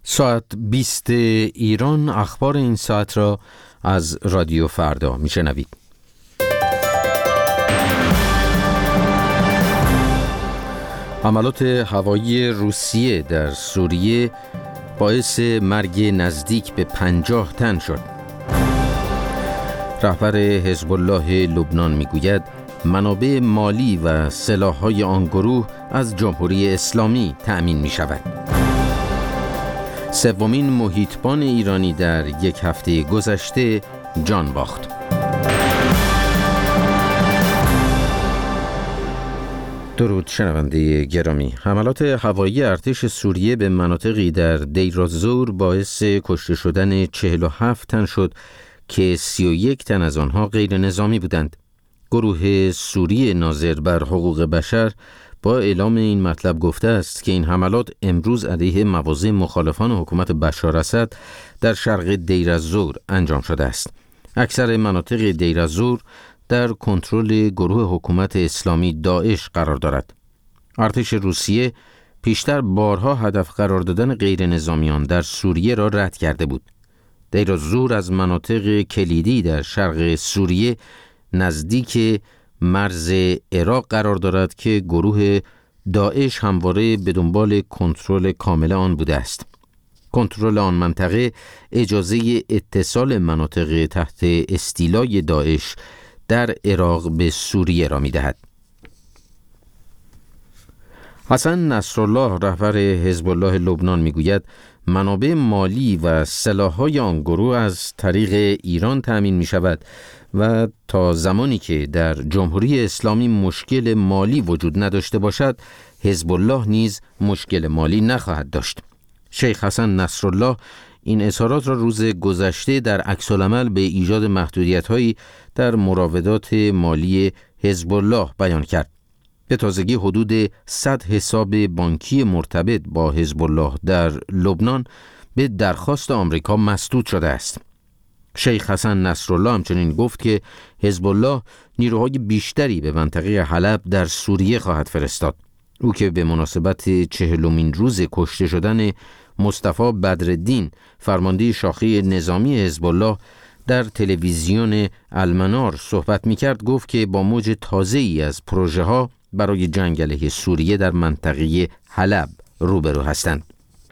ساعت 20 ایران اخبار این ساعت را از رادیو فردا میشنوید. حملات هوایی روسیه در سوریه باعث مرگ نزدیک به 50 تن شد. رهبر حزب الله لبنان میگوید منابع مالی و سلاح‌های آن گروه از جمهوری اسلامی تأمین می شود. سومین محیطبان ایرانی در یک هفته گذشته جان باخت. درود شنونده گرامی. حملات هوایی ارتش سوریه به مناطقی در دیر الزور باعث کشته شدن 47 تن شد که 31 تن از آنها غیر نظامی بودند. گروه سوری ناظر بر حقوق بشر با اعلام این مطلب گفته است که این حملات امروز علیه مواضع مخالفان حکومت بشار اسد در شرق دیر الزور انجام شده است. اکثر مناطق دیر الزور در کنترل گروه حکومت اسلامی داعش قرار دارد. ارتش روسیه پیشتر بارها هدف قرار دادن غیر نظامیان در سوریه را رد کرده بود. دیر الزور از مناطق کلیدی در شرق سوریه نزدیک مرز عراق قرار دارد که گروه داعش همواره به دنبال کنترل کامل آن بوده است. کنترل آن منطقه اجازه اتصال مناطق تحت استیلای داعش در عراق به سوریه را می‌دهد. حسن نصرالله رهبر حزب الله لبنان میگوید منابع مالی و سلاح‌های آن گروه از طریق ایران تأمین می‌شود و تا زمانی که در جمهوری اسلامی مشکل مالی وجود نداشته باشد، حزب الله نیز مشکل مالی نخواهد داشت. شیخ حسن نصرالله این اظهارات را روز گذشته در عکس‌العمل به ایجاد محدودیت‌هایی در مراودات مالی حزب الله بیان کرد. به تازگی حدود 100 حساب بانکی مرتبط با حزب الله در لبنان به درخواست آمریکا مسدود شده است. شیخ حسن نصرالله همچنین گفت که حزب الله نیروهای بیشتری به منطقه حلب در سوریه خواهد فرستاد. او که به مناسبت 40مین روز کشته شدن مصطفی بدرالدین فرمانده شاخه نظامی حزب الله در تلویزیون المنار صحبت می‌کرد، گفت که با موج تازه‌ای از پروژه‌ها برای جنگ علیه سوریه در منطقه حلب روبرو هستند.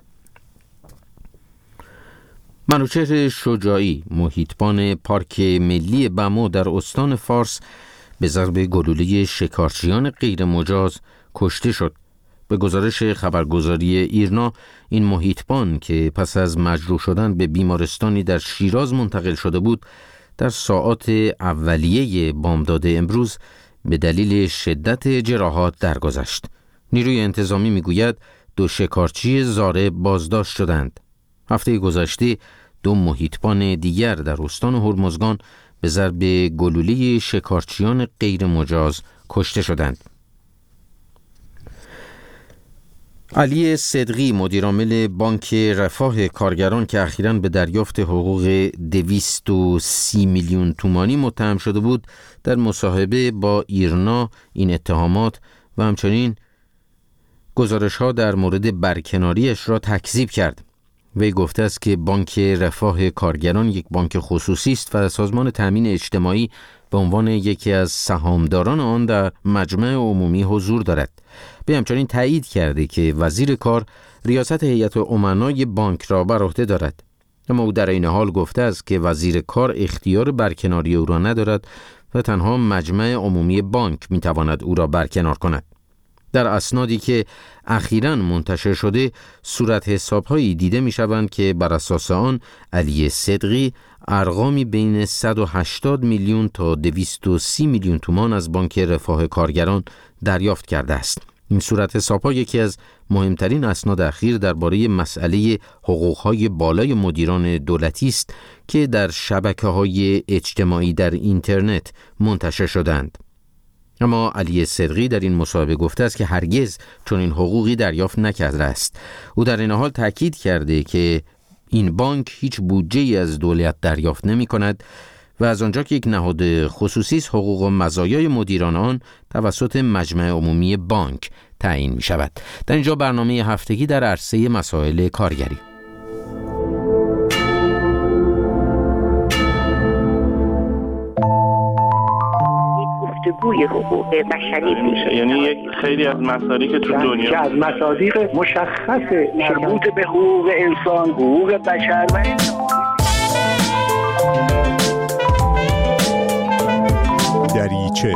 منوچهر شجاعی محیطبان پارک ملی بمو در استان فارس به ضرب گلوله شکارچیان غیر مجاز کشته شد. به گزارش خبرگزاری ایرنا این محیطبان که پس از مجروح شدن به بیمارستانی در شیراز منتقل شده بود، در ساعات اولیه بامداد امروز به دلیل شدت جراحات درگذشت. نیروی انتظامی میگوید 2 شکارچی ضارب بازداشت شدند. هفته گذشته 2 محیطبان دیگر در استان هرمزگان به ضرب گلوله شکارچیان غیر مجاز کشته شدند. علی صدقی مدیرعامل بانک رفاه کارگران که اخیراً به دریافت حقوق 230 میلیون تومانی متهم شده بود، در مصاحبه با ایرنا این اتهامات و همچنین گزارش‌ها در مورد برکناریش را تکذیب کرد. وی گفته است که بانک رفاه کارگران یک بانک خصوصی است و سازمان تأمین اجتماعی به عنوان یکی از سهامداران آن در مجمع عمومی حضور دارد. به همچنین تایید کرده که وزیر کار ریاست هیئت امنای بانک را بر عهده دارد. اما او در این حال گفته است که وزیر کار اختیار برکناری او را ندارد و تنها مجمع عمومی بانک میتواند او را برکنار کند. در اسنادی که اخیراً منتشر شده صورت حساب‌هایی دیده می‌شوند که بر اساس آن علی صدقی ارقامی بین 180 میلیون تا 230 میلیون تومان از بانک رفاه کارگران دریافت کرده است. این صورت حساب‌ها یکی از مهمترین اسناد اخیر درباره مسئله حقوق‌های بالای مدیران دولتی است که در شبکه‌های اجتماعی در اینترنت منتشر شدند. اما علی صدقی در این مصاحبه گفته است که هرگز چنین حقوقی دریافت نکرده است. او در این حال تاکید کرده که این بانک هیچ بودجه‌ای از دولت دریافت نمی‌کند و از آنجا که یک نهاد خصوصی است، حقوق و مزایای مدیران آن توسط مجمع عمومی بانک تعیین می‌شود. در اینجا برنامه هفتگی در عرصه مسائل کارگری. بازگوی حقوق بشری میشه. یعنی یک خیلی از مصادیق تو دنیا از مصادیق مشخص مربوط به حقوق انسان، حقوق بشر و دریچه.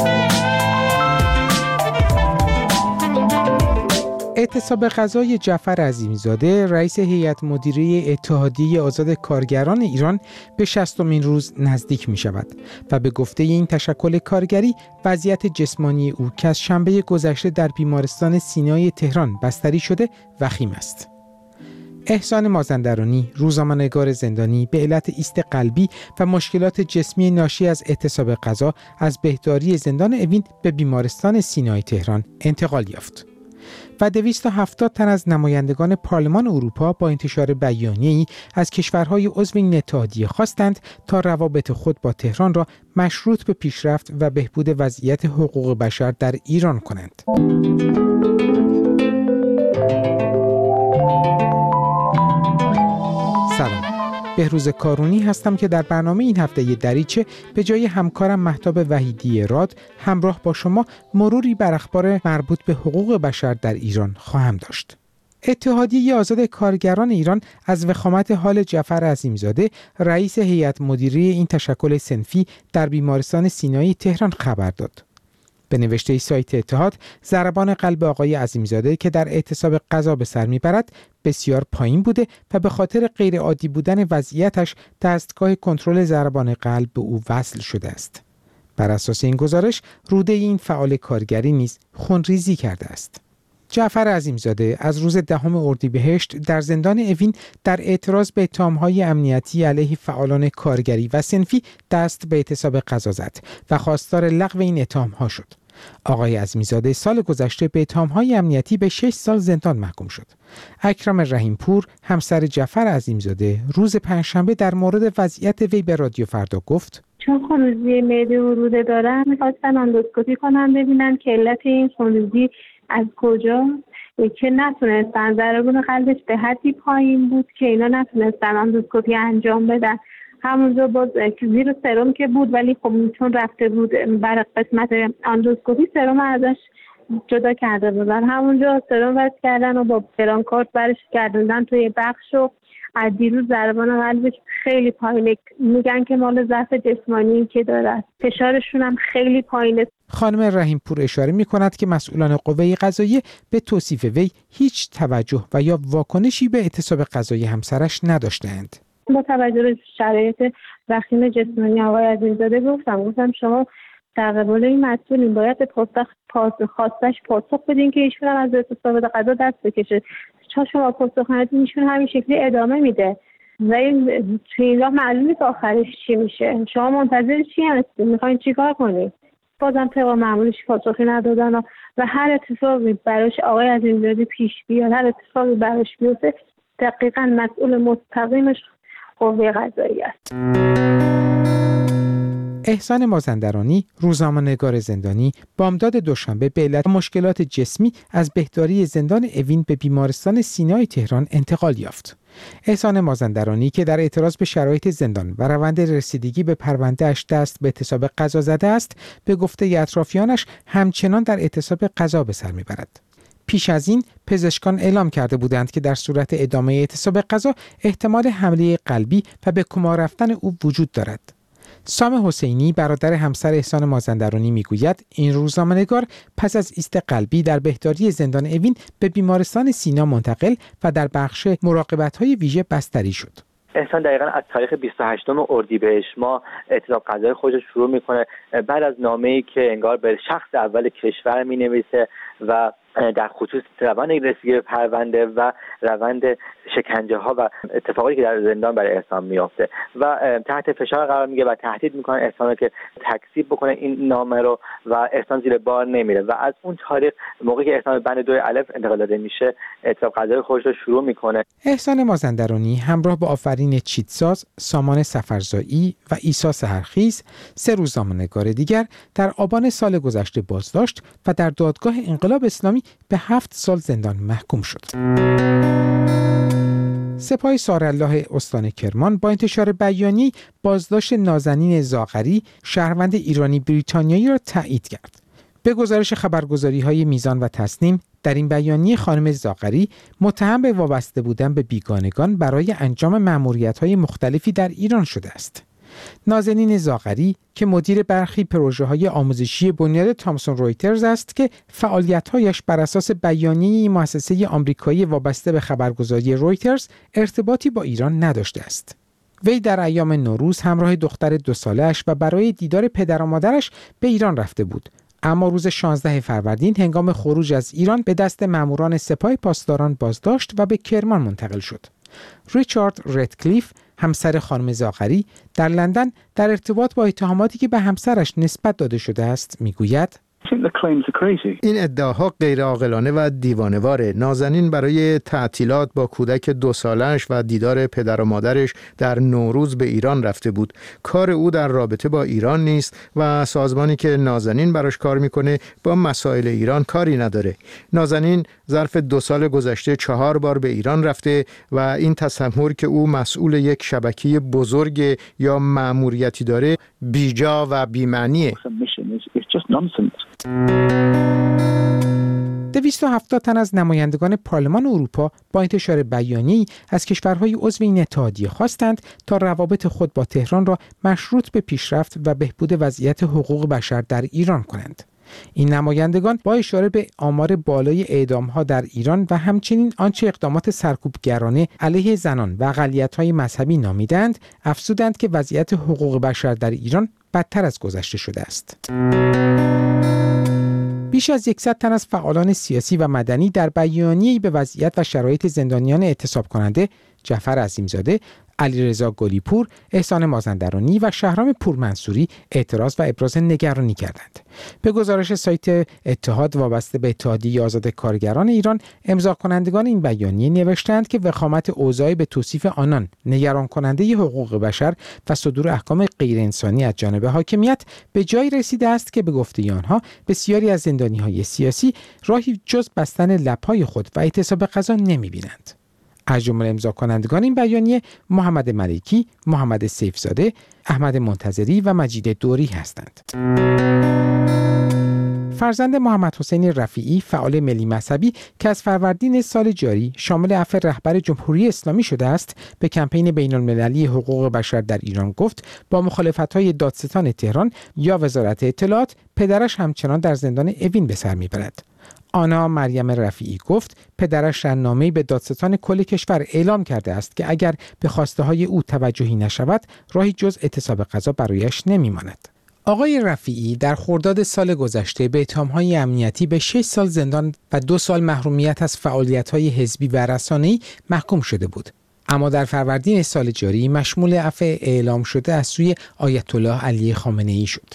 اعتصاب غذای جعفر عظیمی‌زاده رئیس هیئت مدیره اتحادیه آزاد کارگران ایران به 60مین روز نزدیک می شود و به گفته این تشکل کارگری وضعیت جسمانی او که از شنبه گذشته در بیمارستان سینای تهران بستری شده وخیم است. احسان مازندرانی، روزنامه‌نگار زندانی، به علت ایست قلبی و مشکلات جسمی ناشی از اعتصاب غذا از بهداری زندان اوین به بیمارستان سینای تهران انتقال یافت. و 270 تن از نمایندگان پارلمان اروپا با انتشار بیانیه‌ای از کشورهای عضو این اتحادیه خواستند تا روابط خود با تهران را مشروط به پیشرفت و بهبود وضعیت حقوق بشر در ایران کنند. سلام، بهروز کارونی هستم که در برنامه این هفته دریچه به جای همکارم مهتاب وحیدی راد همراه با شما مروری بر اخبار مربوط به حقوق بشر در ایران خواهم داشت. اتحادیه آزاد کارگران ایران از وخامت حال جعفر عظیمی‌زاده رئیس هیئت مدیره این تشکل صنفی در بیمارستان سینایی تهران خبر داد. به نوشته سایت اتحاد، ضربان قلب آقای عظیمی‌زاده که در اعتصاب غذا به سر میبرد بسیار پایین بوده و به خاطر غیر عادی بودن وضعیتش دستگاه کنترل ضربان قلب به او وصل شده است. بر اساس این گزارش روده این فعال کارگری نیز خونریزی کرده است. جعفر عظیمی‌زاده از روز 10 اردیبهشت در زندان اوین در اعتراض به اتهام‌های امنیتی علیه فعالان کارگری و صنفی دست به اعتصاب غذا زد و خواستار لغو این اتهام‌ها شد. آقای عظیمی‌زاده سال گذشته به اتهام‌های امنیتی به 6 سال زندان محکوم شد. اکرم رحیمپور همسر جعفر عظیمی‌زاده روز پنجشنبه در مورد وضعیت وی به رادیو فردا گفت: چون خونریزی معده و روده دارم می‌خواستن اندوسکوپی کنن ببینن که علت این خونریزی از کجا، که نتونستن، ضربان قلبش به حدی پایین بود که اینا نتونستن اندوسکوپی انجام بدن. همونجا باز زیر سرم که بود، ولی خب چون رفته بود برای قسمت اندوسکوپی سرم ازش جدا کرده بودن. همونجا سرم وصل کردن و با برانکارد برش گردوندن توی بخش و از دیروز ضربان قلبش خیلی پایینه. میگن که مال ضعف جسمانی که داره، فشارشون هم خیلی پایینه. خانم رحیمپور اشاره می‌کند که مسئولان قوه قضاییه به توصیف وی هیچ توجه و یا واکنشی به اعتصاب غذای همسرش نداشتند. با توجه به شرایط وخیم جسمانی آقای عظیمی‌زاده گفتم شما در قبال این مسئولین باید خواستش پاسخ بدین که ایشون هم از اعتصاب غذا دست بکشه. چون شما پاسخ ندید ایشون همین شکلی ادامه میده و این توی راه معلوم نیست آخرش چی میشه. شما منتظر چی هستید؟ میخواین چیکار کنید؟ بازم طبق معمولش پاسخی ندادن و هر اتفاقی براش آقای عظیمی‌زاده پیش بیاد، هر اتفاقی براش بیفته، دقیقاً مسئول مستقیمش قوه قضاییه است. احسان مازندرانی، روزنامه‌نگار زندانی، بامداد دوشنبه به علت مشکلات جسمی از بهداری زندان اوین به بیمارستان سینای تهران انتقال یافت. احسان مازندرانی که در اعتراض به شرایط زندان و روند رسیدگی به پرونده‌اش دست به اعتصاب غذا زده است، به گفته اطرافیانش همچنان در اعتصاب غذا به سر میبرد. پیش از این پزشکان اعلام کرده بودند که در صورت ادامه اعتصاب غذا احتمال حمله قلبی و به کما رفتن او وجود دارد. سام حسینی برادر همسر احسان مازندرانی میگوید این روزنامه‌نگار پس از ایست قلبی در بهداری زندان اوین به بیمارستان سینا منتقل و در بخش مراقبت‌های ویژه بستری شد. احسان دقیقاً از تاریخ 28 اردیبهشت ماه اعتصاب غذای خودش شروع میکنه بعد از نامه‌ای که انگار به شخص اول کشور مینویسه و در خصوص روند رسیدگی به پرونده و روند شکنجه ها و اتفاقی که در زندان برای احسان میفته و تحت فشار قرار میگه و تهدید میکنه احسان رو که تکذیب بکنه این نامه رو و احسان زیر بار نمیره و از اون تاریخ موقعی که احسان به بند 2 الف انتقال داده میشه اعتصاب غذای خودش رو شروع میکنه. احسان مازندرانی همراه با آفرین چیتساز، سامان سفرزایی و عیسی سحرخیز 3 روزنامه‌نگار دیگر در آبان سال گذشته بازداشت و در دادگاه انقلاب اسلامی به 7 سال زندان محکوم شد. سپاه سارالله استان کرمان با انتشار بیانیه بازداشت نازنین زاغری شهروند ایرانی بریتانیایی را تایید کرد. به گزارش خبرگزاری‌های میزان و تصنیم، در این بیانیه خانم زاغری متهم به وابسته بودن به بیگانگان برای انجام مأموریت‌های مختلفی در ایران شده است. نازنین زاغری که مدیر برخی پروژه‌های آموزشی بنیاد تامسون رویترز است که فعالیت‌هایش بر اساس بیانیه مؤسسه آمریکایی وابسته به خبرگزاری رویترز ارتباطی با ایران نداشته است. وی در ایام نوروز همراه دختر 2 ساله‌اش و برای دیدار پدر و مادرش به ایران رفته بود. اما روز 16 فروردین هنگام خروج از ایران به دست ماموران سپاه پاسداران بازداشت و به کرمان منتقل شد. ریچارد ردکلیف، همسر خانم زاغری، در لندن در ارتباط با اتهاماتی که به همسرش نسبت داده شده است میگوید: این ادعاها غیرعاقلانه و دیوانه‌واره. نازنین برای تعطیلات با کودک 2 سالش و دیدار پدر و مادرش در نوروز به ایران رفته بود. کار او در رابطه با ایران نیست و سازمانی که نازنین براش کار میکنه با مسائل ایران کاری نداره. نازنین ظرف 2 سال گذشته 4 بار به ایران رفته و این تصور که او مسئول یک شبکه بزرگ یا مأموریتی داره بیجا و بی‌معنیه. 270 تن از نمایندگان پارلمان اروپا با انتشار بیانیه‌ای از کشورهای عضو این اتحادیه خواستند تا روابط خود با تهران را مشروط به پیشرفت و بهبود وضعیت حقوق بشر در ایران کنند. این نمایندگان با اشاره به آمار بالای اعدام‌ها در ایران و همچنین آنچه اقدامات سرکوبگرانه علیه زنان و اقلیت‌های مذهبی نامیدند، افزودند که وضعیت حقوق بشر در ایران بدتر از گذشته شده است. بیش از 100 تن از فعالان سیاسی و مدنی در بیانیه‌ای به وضعیت و شرایط زندانیان اعتصاب کننده جعفر عظیمزاده، علیرضا گلیپور، احسان مازندرانی و شهرام پورمنصوری اعتراض و ابراز نگرانی کردند. به گزارش سایت اتحاد وابسته به اتحادیه آزاد کارگران ایران، امضا کنندگان این بیانیه نوشتند که وخامت اوضاع به توصیف آنان نگران کننده حقوق بشر و صدور احکام غیر انسانی از جانب حاکمیت به جایی رسیده است که به گفته آنها بسیاری از زندانی‌های سیاسی راهی جز بستن لب‌های خود و اعتصاب غذا نمی‌بینند. از جمله امضا کنندگان این بیانیه محمد ملکی، محمد سیفزاده، احمد منتظری و مجید دوری هستند. فرزند محمد حسین رفیعی، فعال ملی مذهبی که از فروردین سال جاری شامل عفو رهبر جمهوری اسلامی شده است، به کمپین بین‌المللی حقوق بشر در ایران گفت با مخالفت‌های دادستان تهران یا وزارت اطلاعات، پدرش همچنان در زندان اوین به سر می‌برد. آنا مریم رفیعی گفت پدرش در نامه‌ای به دادستان کل کشور اعلام کرده است که اگر به خواسته‌های او توجهی نشود، راهی جز اعتصاب غذا برایش نمی‌ماند. آقای رفیعی در خرداد سال گذشته به اتهام‌های امنیتی به 6 سال زندان و 2 سال محرومیت از فعالیت‌های حزبی و رسانه‌ای محکوم شده بود. اما در فروردین سال جاری مشمول عفو اعلام شده از سوی آیت الله علی خامنه‌ای شد.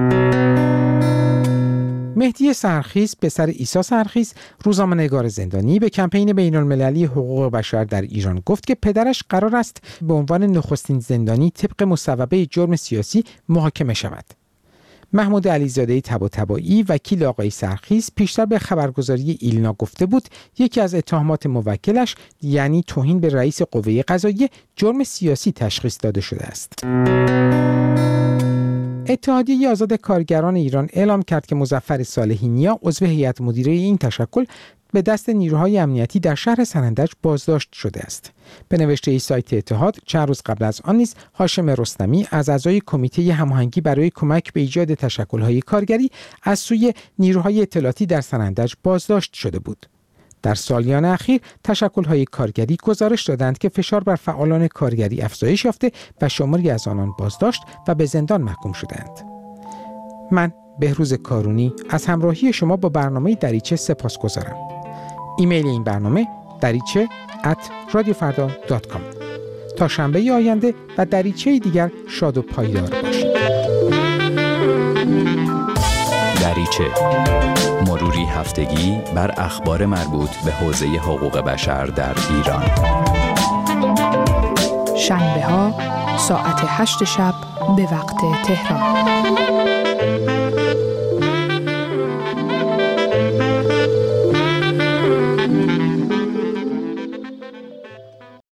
مهدی سرخیز، پسر عیسی سرخیز، روزنامه‌نگار زندانی، به کمپین بین‌المللی حقوق بشر در ایران گفت که پدرش قرار است به عنوان نخستین زندانی طبق مصوبه جرم سیاسی محاکمه شود. محمود علیزاده طباطبایی، وکیل آقای سرخیز، پیشتر به خبرگزاری ایلنا گفته بود یکی از اتهامات موکلش، یعنی توهین به رئیس قوه قضاییه، جرم سیاسی تشخیص داده شده است. اتحادیه آزاد کارگران ایران اعلام کرد که مظفر صالحی نیا، عضو هیئت مدیره این تشکل، به دست نیروهای امنیتی در شهر سنندج بازداشت شده است. به نوشته سایت اتحاد، چند روز قبل از آن نیز هاشم رستمی از اعضای کمیته هماهنگی برای کمک به ایجاد تشکل‌های کارگری از سوی نیروهای اطلاعاتی در سنندج بازداشت شده بود. در سالیان اخیر تشکل‌های کارگری گزارش دادند که فشار بر فعالان کارگری افزایش یافته و شماری از آنان بازداشت و به زندان محکوم شدند. من بهروز کارونی از همراهی شما با برنامه دریچه سپاسگزارم. ایمیل این برنامه dariche@radiofarda.com. تا شنبه آینده و دریچه دیگر شاد و پایدار باشید. دریچه، مروری هفتگی بر اخبار مربوط به حوزه حقوق بشر در ایران. شنبه ها ساعت 8 شب به وقت تهران.